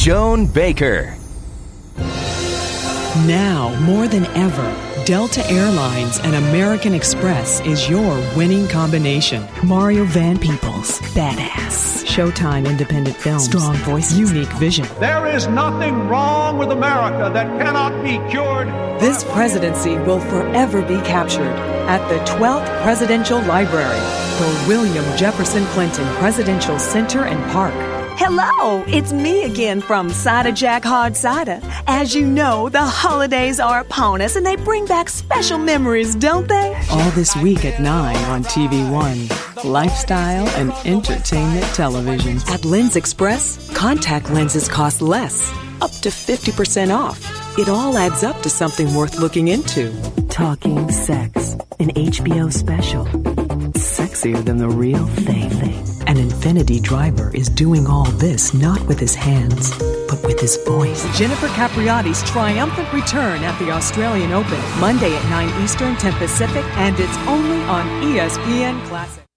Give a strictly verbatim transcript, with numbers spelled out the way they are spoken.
Joan Baker. Now, more than ever, Delta Airlines and American Express is your winning combination. Mario Van Peebles, badass. Showtime independent films, strong voice, unique vision. There is nothing wrong with America that cannot be cured. This presidency will forever be captured at the twelfth Presidential Library, the William Jefferson Clinton Presidential Center and Park. Hello, it's me again from Cider Jack Hard Cider. As you know, the holidays are upon us and they bring back special memories, don't they? All this week at nine on T V One. Lifestyle and entertainment television. At Lens Express, contact lenses cost less, up to fifty percent off. It all adds up to something worth looking into. Talking Sex, an H B O special. Sexier than the real thing. An Infinity driver is doing all this not with his hands, but with his voice. Jennifer Capriati's triumphant return at the Australian Open, Monday at nine Eastern, ten Pacific, and it's only on E S P N Classic.